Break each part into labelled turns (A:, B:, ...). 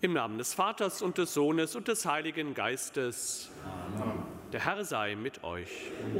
A: Im Namen des Vaters und des Sohnes und des Heiligen Geistes. Amen. Der Herr sei mit euch.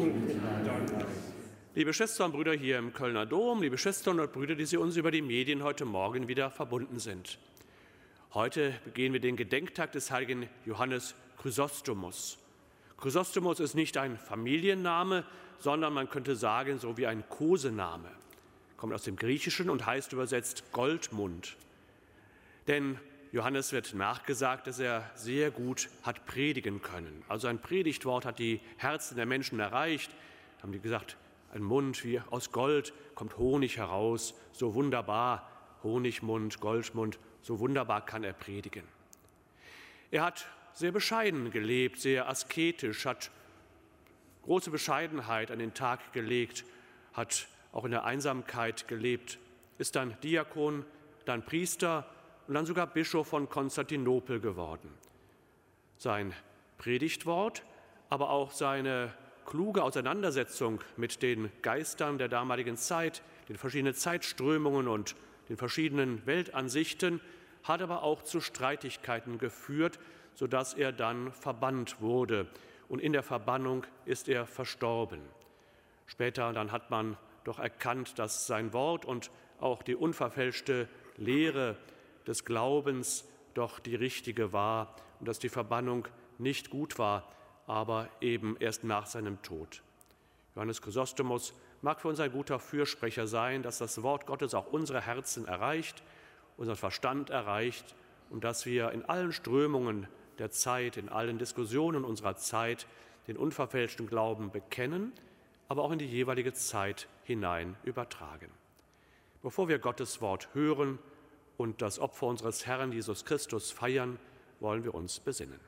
A: Liebe Schwestern und Brüder hier im Kölner Dom, liebe Schwestern und Brüder, die Sie uns über die Medien heute Morgen wieder verbunden sind. Heute begehen wir den Gedenktag des heiligen Johannes Chrysostomus. Chrysostomus ist nicht ein Familienname, sondern man könnte sagen, so wie ein Kosename. Kommt aus dem Griechischen und heißt übersetzt Goldmund. Denn Johannes wird nachgesagt, dass er sehr gut hat predigen können. Also ein Predigtwort hat die Herzen der Menschen erreicht. Haben die gesagt, ein Mund wie aus Gold kommt Honig heraus, so wunderbar, Honigmund, Goldmund, so wunderbar kann er predigen. Er hat sehr bescheiden gelebt, sehr asketisch, hat große Bescheidenheit an den Tag gelegt, hat auch in der Einsamkeit gelebt, ist dann Diakon, dann Priester und dann sogar Bischof von Konstantinopel geworden. Sein Predigtwort, aber auch seine kluge Auseinandersetzung mit den Geistern der damaligen Zeit, den verschiedenen Zeitströmungen und den verschiedenen Weltansichten, hat aber auch zu Streitigkeiten geführt, sodass er dann verbannt wurde. Und in der Verbannung ist er verstorben. Später dann hat man doch erkannt, dass sein Wort und auch die unverfälschte Lehre des Glaubens doch die richtige war und dass die Verbannung nicht gut war, aber eben erst nach seinem Tod. Johannes Chrysostomus mag für uns ein guter Fürsprecher sein, dass das Wort Gottes auch unsere Herzen erreicht, unseren Verstand erreicht und dass wir in allen Strömungen der Zeit, in allen Diskussionen unserer Zeit den unverfälschten Glauben bekennen, aber auch in die jeweilige Zeit hinein übertragen. Bevor wir Gottes Wort hören und das Opfer unseres Herrn Jesus Christus feiern, wollen wir uns besinnen.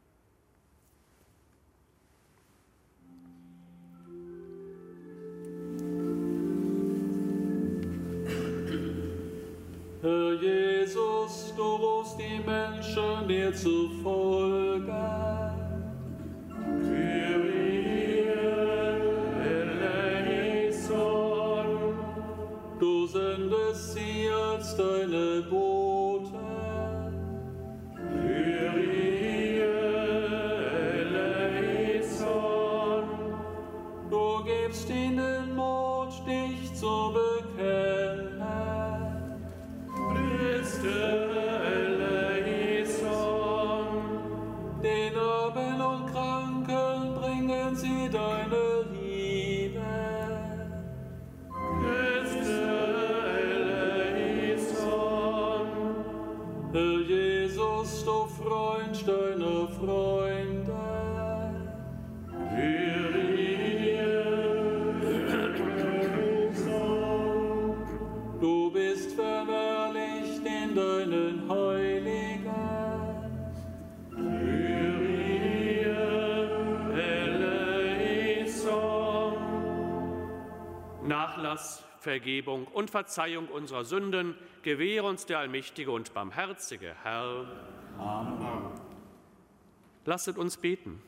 B: Herr Jesus, du rufst die Menschen dir zu folgen. Kyrie eleison. Du sendest sie als deine Boten. Kyrie eleison. Du gibst ihnen Mut, dich zu bekennen. Christe eleison. Den Armen und Kranken bringen sie deine Liebe. Herr Jesus, du Freund deiner Freunde, Kyrie eleison. Du bist verherrlicht in deinen Heiligen, Kyrie eleison.
A: Nachlass, Vergebung und Verzeihung unserer Sünden gewähre uns der allmächtige und barmherzige Herr.
B: Amen.
A: Lasset uns beten.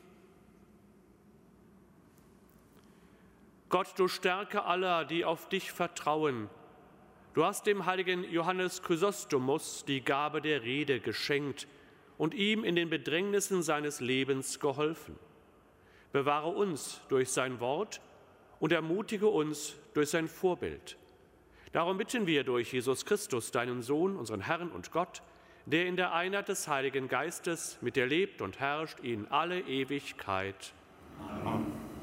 A: Gott, du Stärke aller, die auf dich vertrauen, du hast dem heiligen Johannes Chrysostomus die Gabe der Rede geschenkt und ihm in den Bedrängnissen seines Lebens geholfen. Bewahre uns durch sein Wort und ermutige uns durch sein Vorbild. Darum bitten wir durch Jesus Christus, deinen Sohn, unseren Herrn und Gott, der in der Einheit des Heiligen Geistes mit dir lebt und herrscht in alle Ewigkeit.
B: Amen.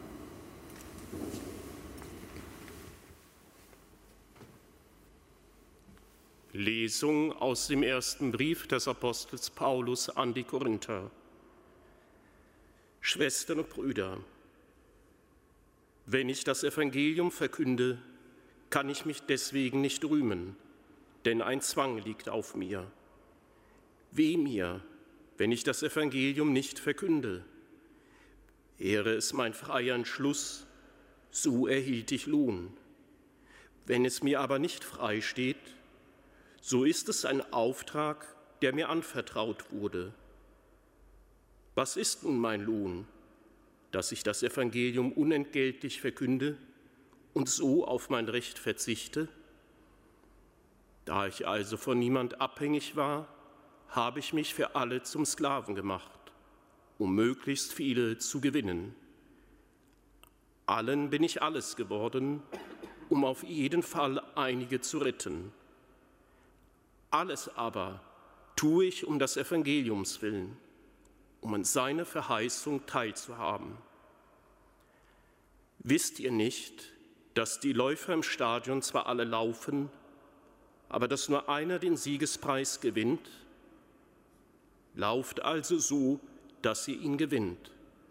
C: Lesung aus dem ersten Brief des Apostels Paulus an die Korinther. Schwestern und Brüder, wenn ich das Evangelium verkünde, kann ich mich deswegen nicht rühmen, denn ein Zwang liegt auf mir. Weh mir, wenn ich das Evangelium nicht verkünde. Wäre es mein freier Entschluss, so erhielt ich Lohn. Wenn es mir aber nicht frei steht, so ist es ein Auftrag, der mir anvertraut wurde. Was ist nun mein Lohn? Dass ich das Evangelium unentgeltlich verkünde und so auf mein Recht verzichte? Da ich also von niemand abhängig war habe ich mich für alle zum Sklaven gemacht, um möglichst viele zu gewinnen. Allen bin ich alles geworden, um auf jeden Fall einige zu retten. Alles aber tue ich um des Evangeliums willen, um an seine Verheißung teilzuhaben. Wisst ihr nicht, dass die Läufer im Stadion zwar alle laufen, aber dass nur einer den Siegespreis gewinnt? Lauft also so, dass ihr ihn gewinnt.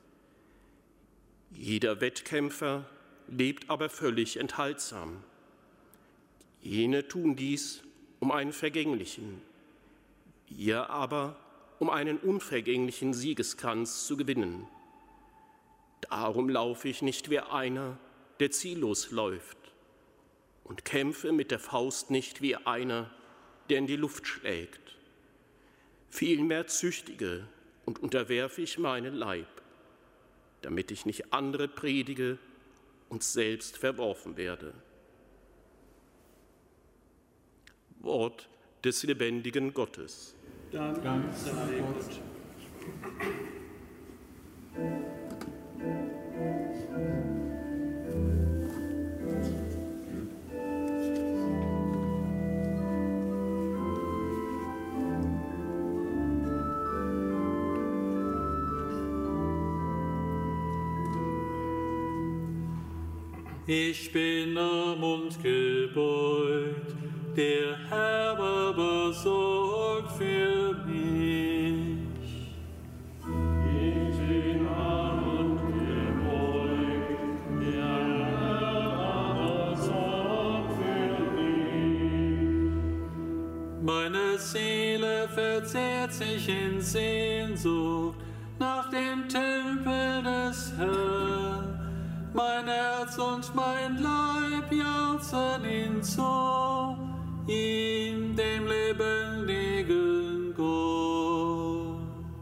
C: Jeder Wettkämpfer lebt aber völlig enthaltsam. Jene tun dies um einen vergänglichen, ihr aber um einen unvergänglichen Siegeskranz zu gewinnen. Darum laufe ich nicht wie einer, der ziellos läuft, und kämpfe mit der Faust nicht wie einer, der in die Luft schlägt. Vielmehr züchtige und unterwerfe ich meinen Leib, damit ich nicht andere predige und selbst verworfen werde. Wort des lebendigen Gottes.
B: Dank sei Gott. Ich bin arm und gebeugt, der Herr aber sorgt für mich. Ich bin arm und gebeugt, der Herr aber sorgt für mich. Meine Seele verzehrt sich in Sehnsucht nach dem Tempel des Herrn. Mein Herz und mein Leib jauchzen hinzu, in dem lebendigen Gott.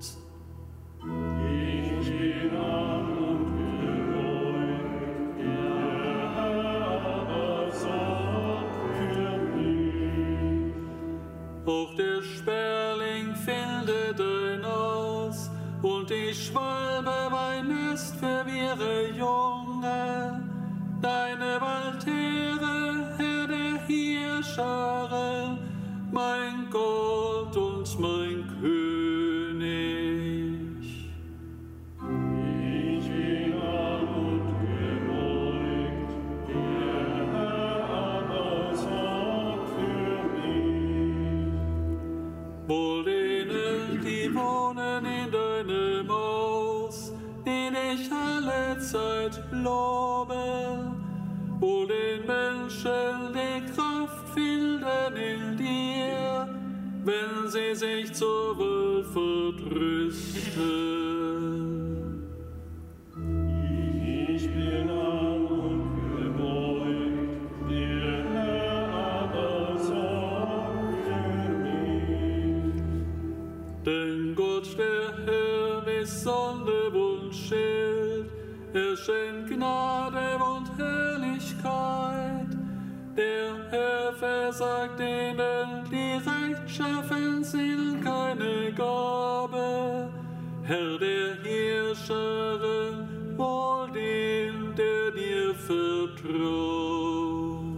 B: Ich bin arm und gebeugt, der Herr aber sorgt für mich. Auch der Sperling findet ein Aus, und die Schwalbe ein Nest für ihre Junge. Deine Waldheere, Herr der Heerscharen, mein Gott und mein König. Ich bin arm und gebeugt, der Herr aber sorgt für mich. Wohl denen, die wohnen in deinem Haus, den ich alle Zeit lobe, wo den Menschen die Kraft finden in dir, wenn sie sich zur Welt verdrüsten. Ich bin arm und gebeugt, der Herr aber sorgt für mich. Denn Gott, der Herr, ist Sonne und Schild, er schenkt Gnade und Herrlichkeit. Der Herr versagt denen, die rechtschaffen sind, keine Gabe. Herr der Heerscharen, wohl dem, der dir vertraut.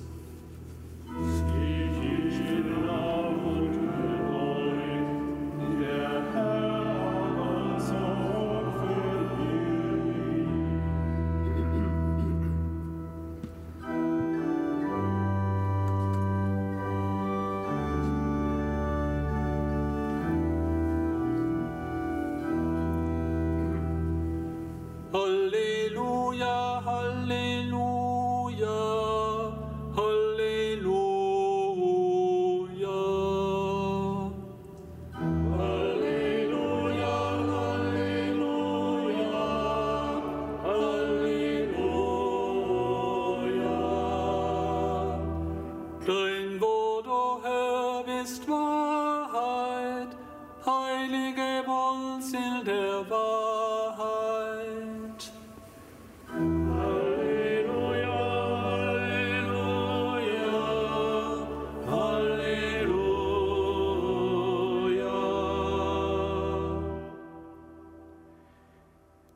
B: Ich bin arm und gebeugt, der Herr aber sorgt für mich. Halleluja, Halleluja, Halleluja. Halleluja, Halleluja, Halleluja. Dein Wort, o Herr, ist Wahrheit, heilige Wurzel der Wahrheit. Halleluja.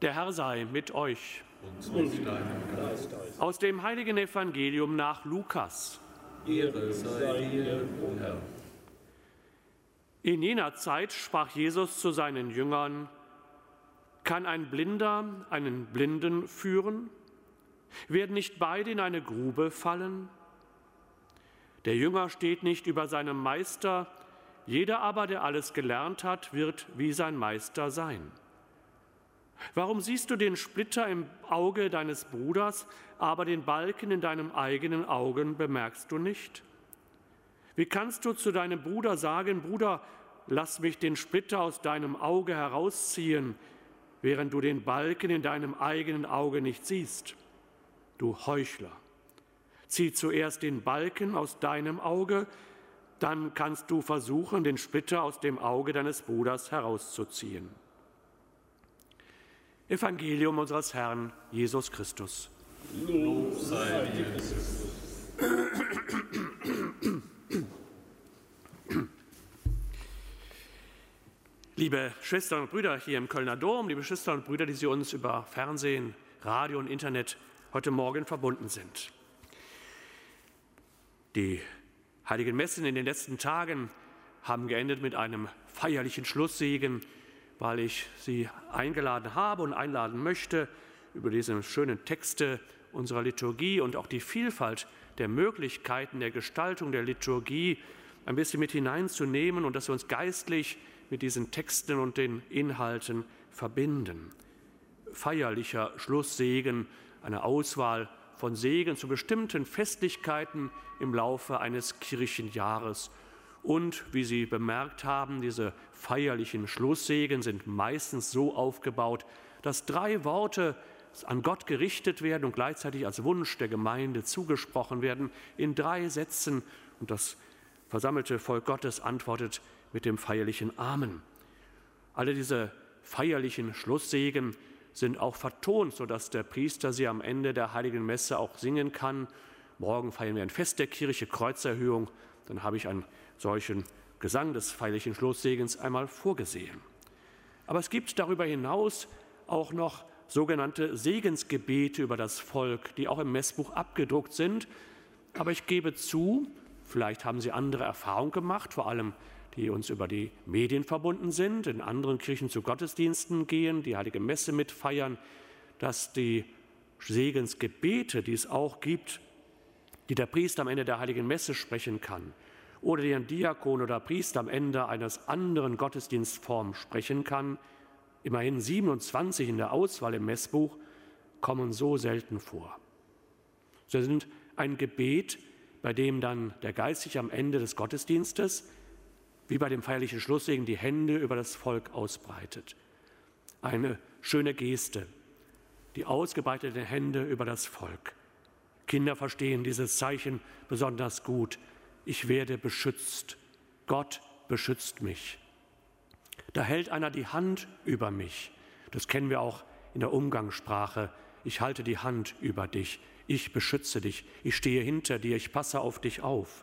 A: Der Herr sei mit euch.
B: Und mit deinem Geist.
A: Aus dem heiligen Evangelium nach Lukas.
B: Ehre sei dir, o Herr.
A: In jener Zeit sprach Jesus zu seinen Jüngern: Kann ein Blinder einen Blinden führen? Werden nicht beide in eine Grube fallen? Der Jünger steht nicht über seinem Meister, jeder aber, der alles gelernt hat, wird wie sein Meister sein. Warum siehst du den Splitter im Auge deines Bruders, aber den Balken in deinem eigenen Augen bemerkst du nicht? Wie kannst du zu deinem Bruder sagen: Bruder, lass mich den Splitter aus deinem Auge herausziehen, während du den Balken in deinem eigenen Auge nicht siehst? Du Heuchler, zieh zuerst den Balken aus deinem Auge, dann kannst du versuchen, den Splitter aus dem Auge deines Bruders herauszuziehen. Evangelium unseres Herrn Jesus Christus.
B: Lob sei dir, Christus.
A: Liebe Schwestern und Brüder hier im Kölner Dom, liebe Schwestern und Brüder, die Sie uns über Fernsehen, Radio und Internet heute Morgen verbunden sind. Die heiligen Messen in den letzten Tagen haben geendet mit einem feierlichen Schlusssegen, weil ich Sie eingeladen habe und einladen möchte, über diese schönen Texte unserer Liturgie und auch die Vielfalt der Möglichkeiten der Gestaltung der Liturgie ein bisschen mit hineinzunehmen und dass wir uns geistlich mit diesen Texten und den Inhalten verbinden. Feierlicher Schlusssegen, eine Auswahl von Segen zu bestimmten Festlichkeiten im Laufe eines Kirchenjahres. Und wie Sie bemerkt haben, diese feierlichen Schlusssegen sind meistens so aufgebaut, dass 3 Worte an Gott gerichtet werden und gleichzeitig als Wunsch der Gemeinde zugesprochen werden in 3 Sätzen. Und das versammelte Volk Gottes antwortet mit dem feierlichen Amen. Alle diese feierlichen Schlusssegen sind auch vertont, sodass der Priester sie am Ende der Heiligen Messe auch singen kann. Morgen feiern wir ein Fest der Kirche, Kreuzerhöhung. Dann habe ich einen solchen Gesang des feierlichen Schlusssegens einmal vorgesehen. Aber es gibt darüber hinaus auch noch sogenannte Segensgebete über das Volk, die auch im Messbuch abgedruckt sind. Aber ich gebe zu, vielleicht haben Sie andere Erfahrungen gemacht, vor allem die uns über die Medien verbunden sind, in anderen Kirchen zu Gottesdiensten gehen, die Heilige Messe mitfeiern, dass die Segensgebete, die es auch gibt, die der Priester am Ende der Heiligen Messe sprechen kann, oder die ein Diakon oder Priester am Ende eines anderen Gottesdienstforms sprechen kann, immerhin 27 in der Auswahl im Messbuch, kommen so selten vor. Sie sind ein Gebet, bei dem dann der Geistliche am Ende des Gottesdienstes, wie bei dem feierlichen Schlusssegen, die Hände über das Volk ausbreitet. Eine schöne Geste, die ausgebreiteten Hände über das Volk. Kinder verstehen dieses Zeichen besonders gut. Ich werde beschützt. Gott beschützt mich. Da hält einer die Hand über mich. Das kennen wir auch in der Umgangssprache. Ich halte die Hand über dich. Ich beschütze dich. Ich stehe hinter dir. Ich passe auf dich auf.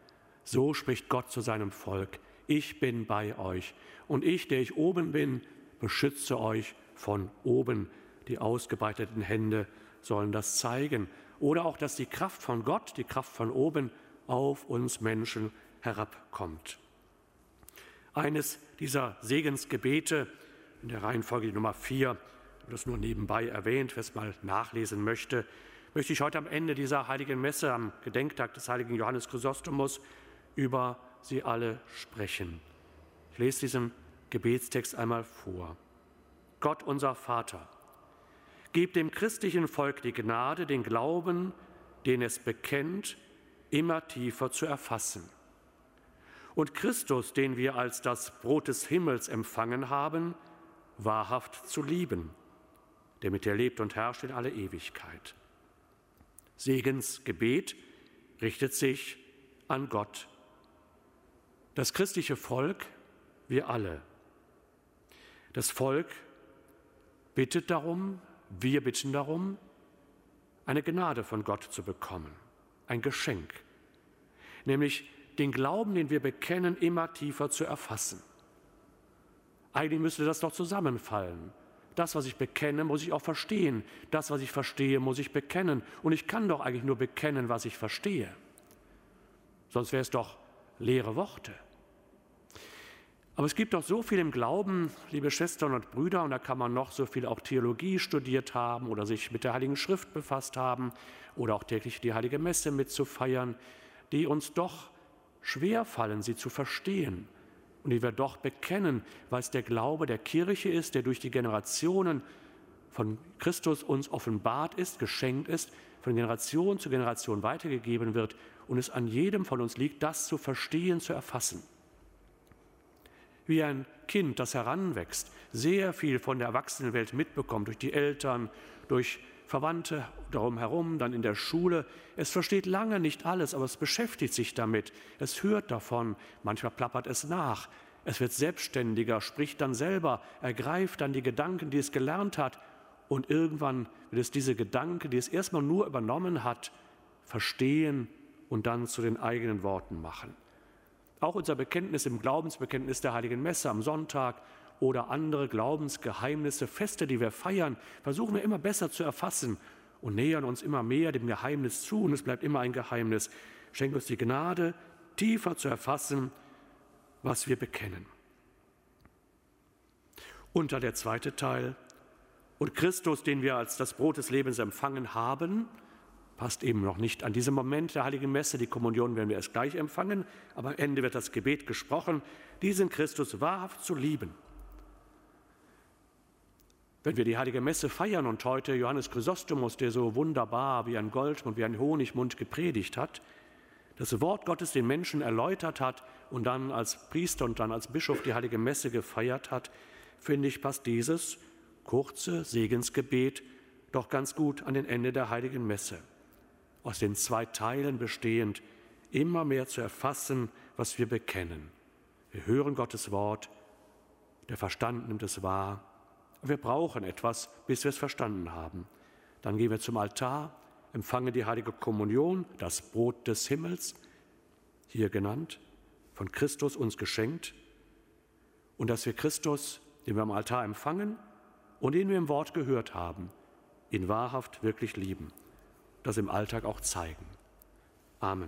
A: So spricht Gott zu seinem Volk. Ich bin bei euch. Und ich, der ich oben bin, beschütze euch von oben. Die ausgebreiteten Hände sollen das zeigen. Oder auch, dass die Kraft von Gott, die Kraft von oben, auf uns Menschen herabkommt. Eines dieser Segensgebete, in der Reihenfolge die Nummer 4, das nur nebenbei erwähnt, wer es mal nachlesen möchte, möchte ich heute am Ende dieser heiligen Messe, am Gedenktag des heiligen Johannes Chrysostomus, über sie alle sprechen. Ich lese diesen Gebetstext einmal vor. Gott, unser Vater, gib dem christlichen Volk die Gnade, den Glauben, den es bekennt, immer tiefer zu erfassen. Und Christus, den wir als das Brot des Himmels empfangen haben, wahrhaft zu lieben, der mit dir lebt und herrscht in alle Ewigkeit. Segensgebet richtet sich an Gott. Das christliche Volk, wir alle. Das Volk bittet darum, wir bitten darum, eine Gnade von Gott zu bekommen, ein Geschenk, nämlich den Glauben, den wir bekennen, immer tiefer zu erfassen. Eigentlich müsste das doch zusammenfallen. Das, was ich bekenne, muss ich auch verstehen. Das, was ich verstehe, muss ich bekennen. Und ich kann doch eigentlich nur bekennen, was ich verstehe. Sonst wäre es doch leere Worte. Aber es gibt doch so viel im Glauben, liebe Schwestern und Brüder, und da kann man noch so viel auch Theologie studiert haben oder sich mit der Heiligen Schrift befasst haben oder auch täglich die Heilige Messe mitzufeiern, die uns doch schwerfallen, sie zu verstehen und die wir doch bekennen, weil es der Glaube der Kirche ist, der durch die Generationen von Christus uns offenbart ist, geschenkt ist, von Generation zu Generation weitergegeben wird und es an jedem von uns liegt, das zu verstehen, zu erfassen. Wie ein Kind, das heranwächst, sehr viel von der Erwachsenenwelt mitbekommt, durch die Eltern, durch Verwandte darum herum, dann in der Schule. Es versteht lange nicht alles, aber es beschäftigt sich damit. Es hört davon, manchmal plappert es nach. Es wird selbstständiger, spricht dann selber, ergreift dann die Gedanken, die es gelernt hat. Und irgendwann wird es diese Gedanken, die es erstmal nur übernommen hat, verstehen und dann zu den eigenen Worten machen. Auch unser Bekenntnis im Glaubensbekenntnis der Heiligen Messe am Sonntag oder andere Glaubensgeheimnisse, Feste, die wir feiern, versuchen wir immer besser zu erfassen und nähern uns immer mehr dem Geheimnis zu. Und es bleibt immer ein Geheimnis. Schenkt uns die Gnade, tiefer zu erfassen, was wir bekennen. Und dann der zweite Teil. Und Christus, den wir als das Brot des Lebens empfangen haben, passt eben noch nicht an diesem Moment der Heiligen Messe. Die Kommunion werden wir erst gleich empfangen, aber am Ende wird das Gebet gesprochen, diesen Christus wahrhaft zu lieben. Wenn wir die Heilige Messe feiern und heute Johannes Chrysostomus, der so wunderbar wie ein Goldmund, wie ein Honigmund gepredigt hat, das Wort Gottes den Menschen erläutert hat und dann als Priester und dann als Bischof die Heilige Messe gefeiert hat, finde ich, passt dieses kurze Segensgebet doch ganz gut an den Ende der Heiligen Messe. Aus den zwei Teilen bestehend, immer mehr zu erfassen, was wir bekennen. Wir hören Gottes Wort, der Verstand nimmt es wahr. Wir brauchen etwas, bis wir es verstanden haben. Dann gehen wir zum Altar, empfangen die heilige Kommunion, das Brot des Himmels, hier genannt, von Christus uns geschenkt. Und dass wir Christus, den wir am Altar empfangen und den wir im Wort gehört haben, ihn wahrhaft wirklich lieben, das im Alltag auch zeigen. Amen.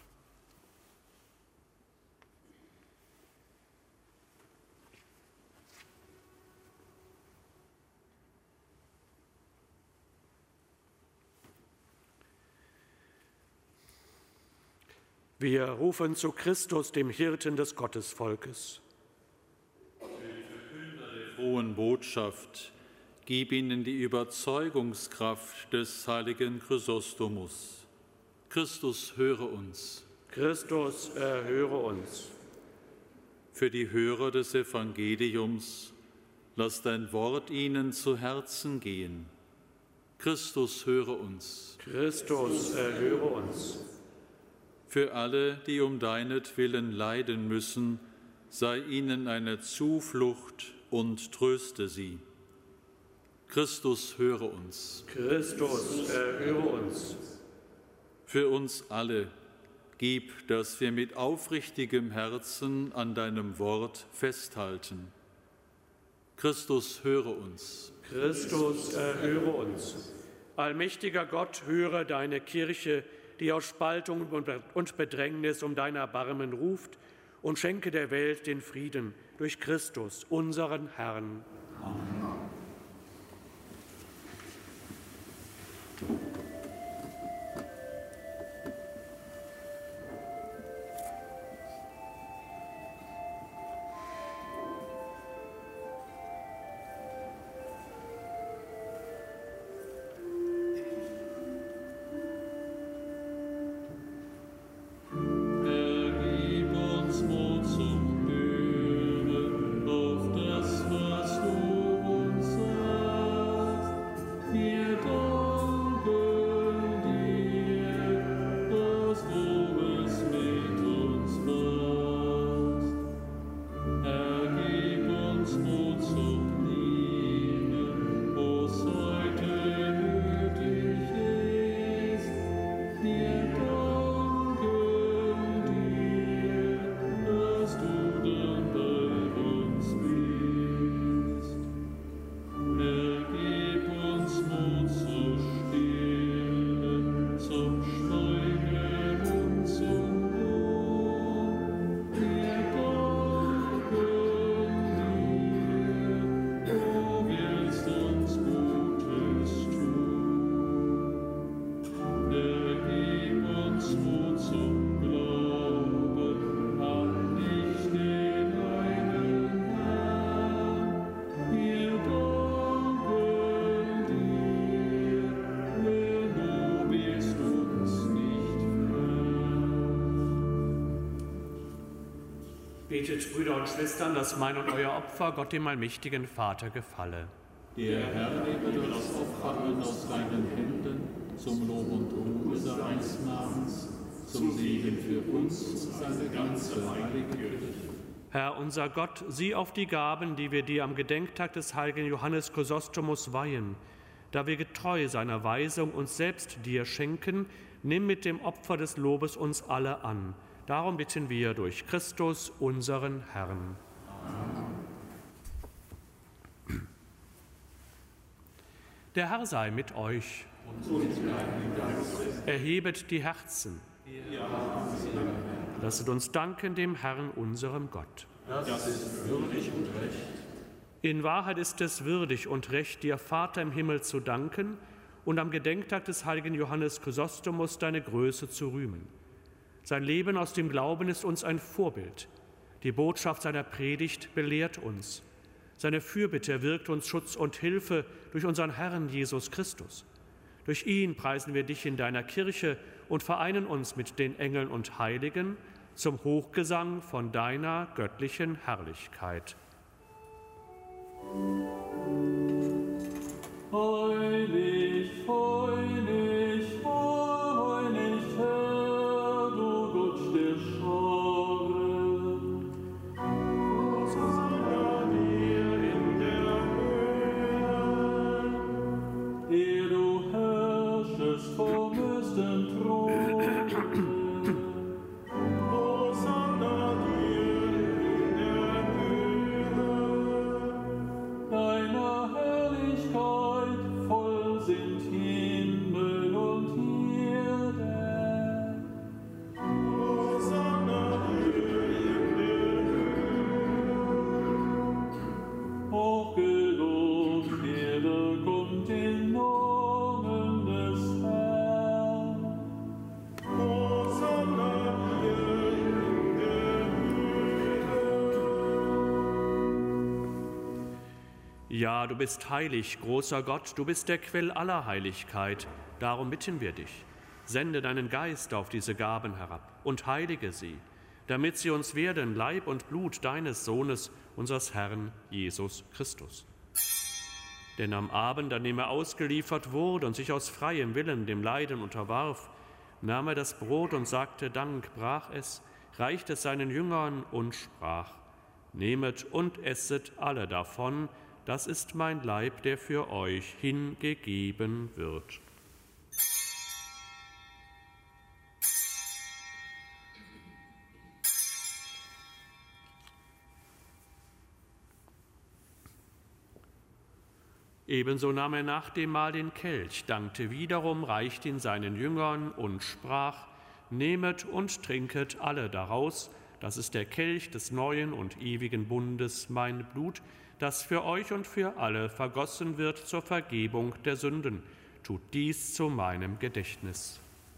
A: Wir rufen zu Christus, dem Hirten des Gottesvolkes.
B: Für die Verkünder der frohen Botschaft, gib ihnen die Überzeugungskraft des heiligen Chrysostomus. Christus, höre uns.
A: Christus, erhöre uns.
B: Für die Hörer des Evangeliums, lass dein Wort ihnen zu Herzen gehen. Christus, höre uns.
A: Christus, erhöre uns.
B: Für alle, die um deinetwillen leiden müssen, sei ihnen eine Zuflucht und tröste sie. Christus, höre uns.
A: Christus, erhöre uns.
B: Für uns alle, gib, dass wir mit aufrichtigem Herzen an deinem Wort festhalten. Christus, höre uns.
A: Christus, erhöre uns. Allmächtiger Gott, höre deine Kirche, die aus Spaltung und Bedrängnis um dein Erbarmen ruft, und schenke der Welt den Frieden durch Christus, unseren Herrn. Amen.
B: Mut zum Hören auf das, was du
A: Betet, Brüder und Schwestern, dass mein und euer Opfer Gott, dem allmächtigen Vater, gefalle.
B: Der Herr nehme das Opfer an aus deinen Händen, zum Lob und Ruhe seines Namens, zum Segen für uns und seine ganze heilige Kirche.
A: Herr unser Gott, sieh auf die Gaben, die wir dir am Gedenktag des heiligen Johannes Chrysostomus weihen. Da wir getreu seiner Weisung uns selbst dir schenken, nimm mit dem Opfer des Lobes uns alle an. Darum bitten wir durch Christus, unseren Herrn. Amen. Der Herr sei mit euch. Erhebet die Herzen. Lasset uns danken dem Herrn, unserem Gott.
B: Das ist würdig und recht.
A: In Wahrheit ist es würdig und recht, dir, Vater im Himmel, zu danken und am Gedenktag des heiligen Johannes Chrysostomus deine Größe zu rühmen. Sein Leben aus dem Glauben ist uns ein Vorbild. Die Botschaft seiner Predigt belehrt uns. Seine Fürbitte wirkt uns Schutz und Hilfe durch unseren Herrn Jesus Christus. Durch ihn preisen wir dich in deiner Kirche und vereinen uns mit den Engeln und Heiligen zum Hochgesang von deiner göttlichen Herrlichkeit.
B: Heilig, heilig, heilig, Herr, du Gott der Scharen. Hosanna dir in der Höhe. Ehe du herrschest vom höchsten Thron. Hosanna dir in der Höhe. Deiner Herrlichkeit voll sind Himmel und Erde. Hosanna dir in der Höhe. Hochgelobt werde kommt im Namen des Herrn. Hosanna dir in der Höhe.
A: Ja, du bist heilig, großer Gott, du bist der Quell aller Heiligkeit. Darum bitten wir dich, sende deinen Geist auf diese Gaben herab und heilige sie, damit sie uns werden Leib und Blut deines Sohnes, unseres Herrn Jesus Christus. Denn am Abend, an dem er ausgeliefert wurde und sich aus freiem Willen dem Leiden unterwarf, nahm er das Brot und sagte Dank, brach es, reichte es seinen Jüngern und sprach: Nehmet und esset alle davon, das ist mein Leib, der für euch hingegeben wird. Ebenso nahm er nach dem Mahl den Kelch, dankte wiederum, reichte ihn seinen Jüngern und sprach: Nehmet und trinket alle daraus, das ist der Kelch des neuen und ewigen Bundes, mein Blut, das für euch und für alle vergossen wird zur Vergebung der Sünden. Tut dies zu meinem Gedächtnis.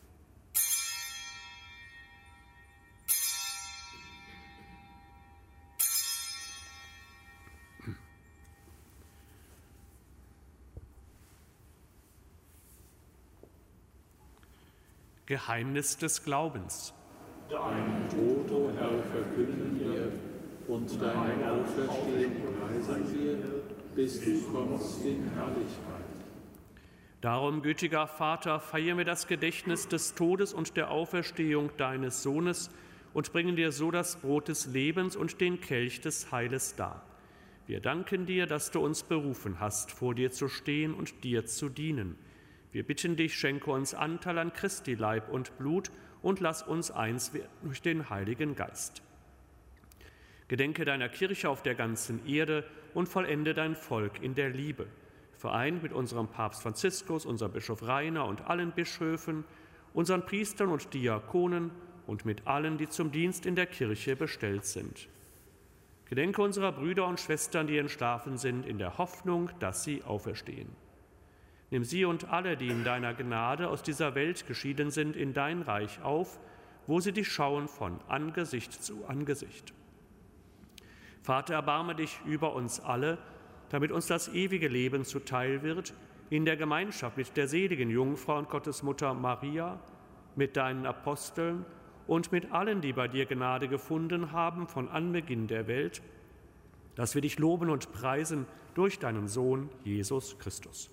A: Geheimnis des Glaubens.
B: Deinen Tod, o Herr, verkünden wir und deine Auferstehung preisen wir, bis du kommst in Herrlichkeit.
A: Darum, gütiger Vater, feiern wir das Gedächtnis des Todes und der Auferstehung deines Sohnes und bringen dir so das Brot des Lebens und den Kelch des Heiles dar. Wir danken dir, dass du uns berufen hast, vor dir zu stehen und dir zu dienen. Wir bitten dich, schenke uns Anteil an Christi Leib und Blut und lass uns eins werden durch den Heiligen Geist. Gedenke deiner Kirche auf der ganzen Erde und vollende dein Volk in der Liebe. Vereint mit unserem Papst Franziskus, unserem Bischof Rainer und allen Bischöfen, unseren Priestern und Diakonen und mit allen, die zum Dienst in der Kirche bestellt sind. Gedenke unserer Brüder und Schwestern, die entschlafen sind, in der Hoffnung, dass sie auferstehen. Nimm sie und alle, die in deiner Gnade aus dieser Welt geschieden sind, in dein Reich auf, wo sie dich schauen von Angesicht zu Angesicht. Vater, erbarme dich über uns alle, damit uns das ewige Leben zuteil wird, in der Gemeinschaft mit der seligen Jungfrau und Gottesmutter Maria, mit deinen Aposteln und mit allen, die bei dir Gnade gefunden haben von Anbeginn der Welt, dass wir dich loben und preisen durch deinen Sohn Jesus Christus.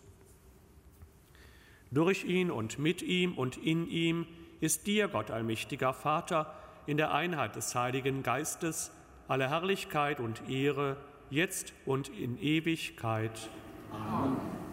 A: Durch ihn und mit ihm und in ihm ist dir, Gott allmächtiger Vater, in der Einheit des Heiligen Geistes alle Herrlichkeit und Ehre, jetzt und in Ewigkeit. Amen.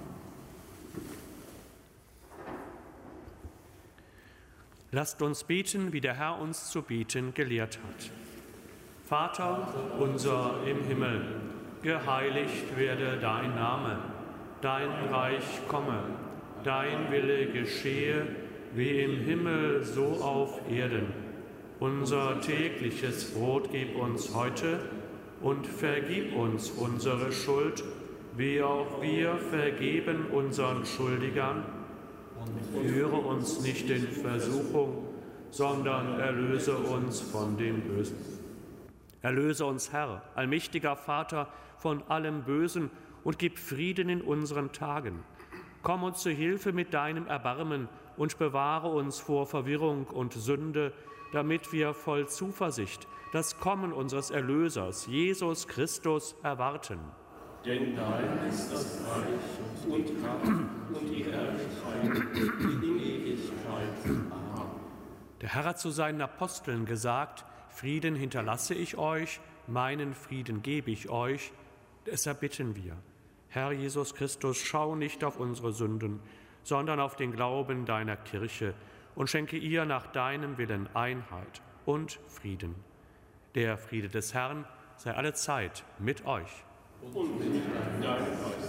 A: Lasst uns beten, wie der Herr uns zu beten gelehrt hat. Vater unser im Himmel, geheiligt werde dein Name, dein Reich komme, dein Wille geschehe, wie im Himmel so auf Erden. Unser tägliches Brot gib uns heute und vergib uns unsere Schuld, wie auch wir vergeben unseren Schuldigern. Und führe uns nicht in Versuchung, sondern erlöse uns von dem Bösen. Erlöse uns, Herr, allmächtiger Vater, von allem Bösen und gib Frieden in unseren Tagen. Komm uns zu Hilfe mit deinem Erbarmen und bewahre uns vor Verwirrung und Sünde, damit wir voll Zuversicht das Kommen unseres Erlösers, Jesus Christus, erwarten.
C: Denn dein ist das Reich und die Kraft und die Herrlichkeit in Ewigkeit. Amen.
A: Der Herr hat zu seinen Aposteln gesagt: Frieden hinterlasse ich euch, meinen Frieden gebe ich euch. Deshalb bitten wir, Herr Jesus Christus, schau nicht auf unsere Sünden, sondern auf den Glauben deiner Kirche und schenke ihr nach deinem Willen Einheit und Frieden. Der Friede des Herrn sei allezeit mit euch.
C: Und mit deinem Geist.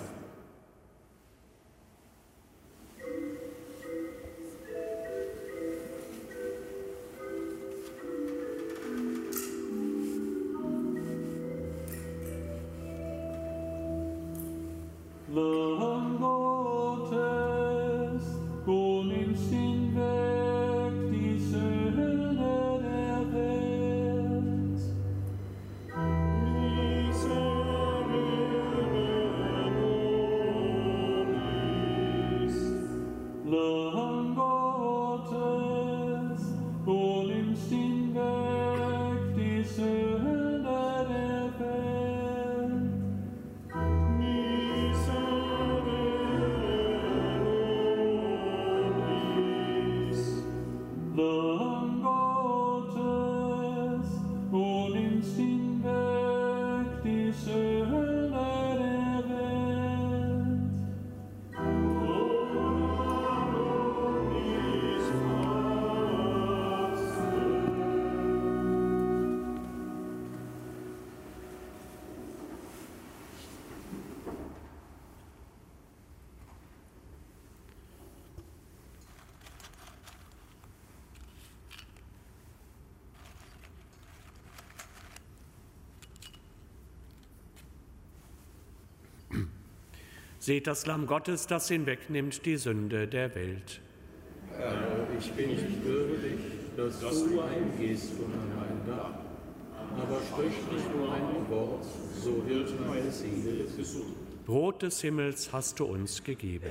B: Lamm Gottes, du nimmst hinweg die Sünde der Welt. Lamm Gottes, du nimmst hinweg die Sünde der Welt. Lamm Gottes, du nimmst hinweg die Sünde der Welt.
A: Seht das Lamm Gottes, das hinwegnimmt die Sünde der Welt.
D: Herr, ich bin nicht würdig, dass du eingehst unter mein Dach, aber sprich nicht nur ein Wort, so wird meine Seele gesund.
A: Brot des Himmels hast du uns gegeben.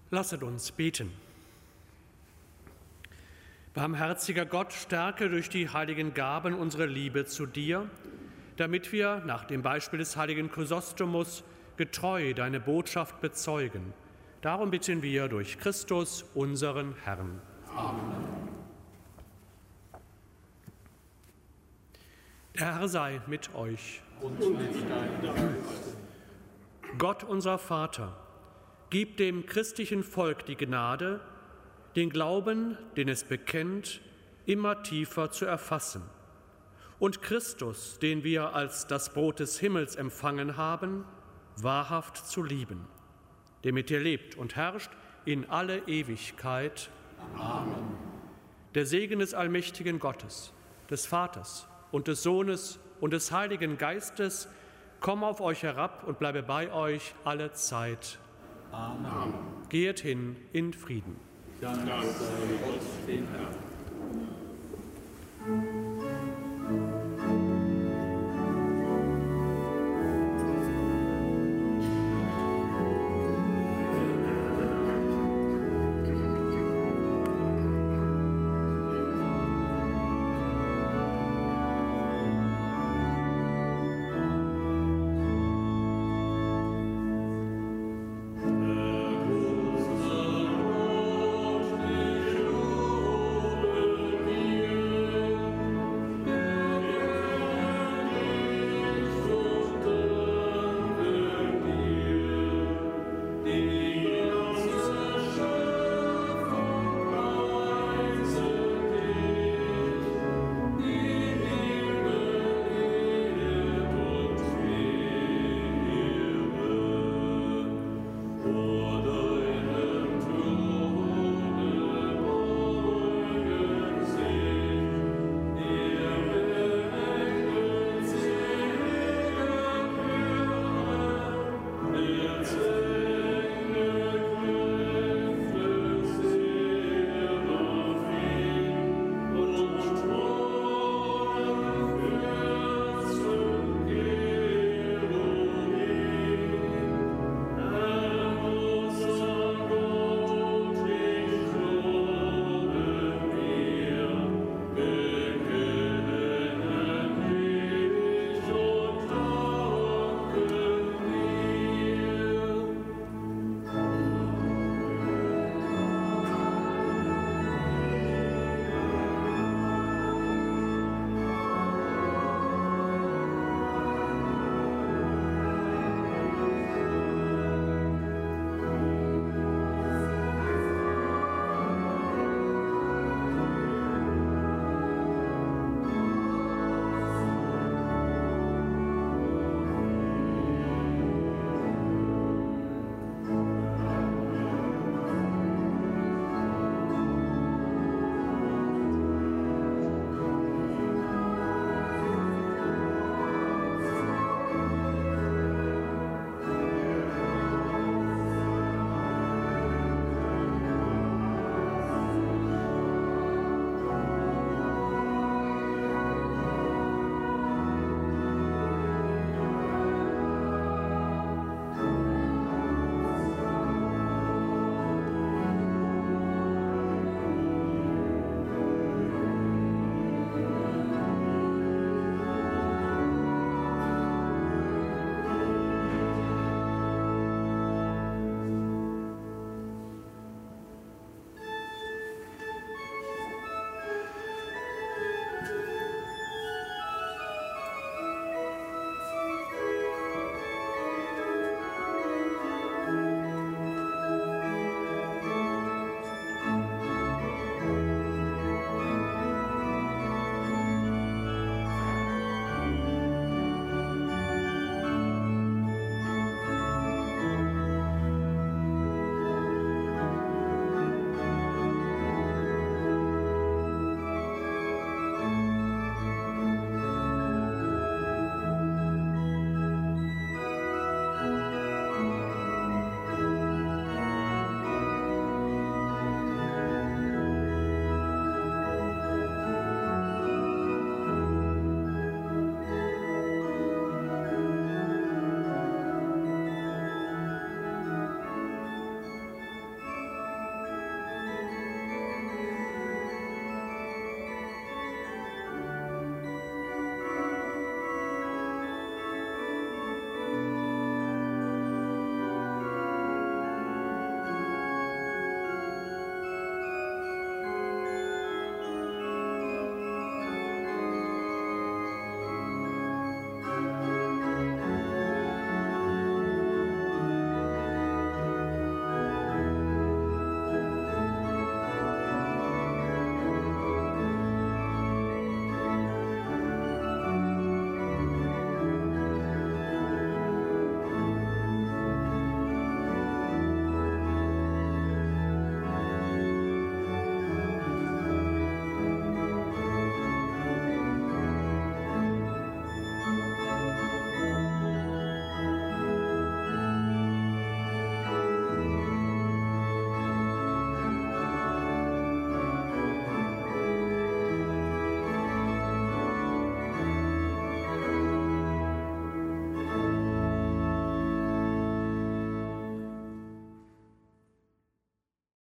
A: Lasset uns beten. Barmherziger Gott, stärke durch die heiligen Gaben unsere Liebe zu dir, damit wir nach dem Beispiel des heiligen Chrysostomus getreu deine Botschaft bezeugen. Darum bitten wir durch Christus, unseren Herrn. Amen. Der Herr sei mit euch.
D: Und mit deinem Geist.
A: Gott, unser Vater, gib dem christlichen Volk die Gnade, den Glauben, den es bekennt, immer tiefer zu erfassen. Und Christus, den wir als das Brot des Himmels empfangen haben, wahrhaft zu lieben, der mit dir lebt und herrscht in alle Ewigkeit. Amen. Der Segen des allmächtigen Gottes, des Vaters und des Sohnes und des Heiligen Geistes komme auf euch herab und bleibe bei euch alle Zeit.
D: Amen.
A: Geht hin in Frieden.
D: Dank sei Gott, dem Herrn.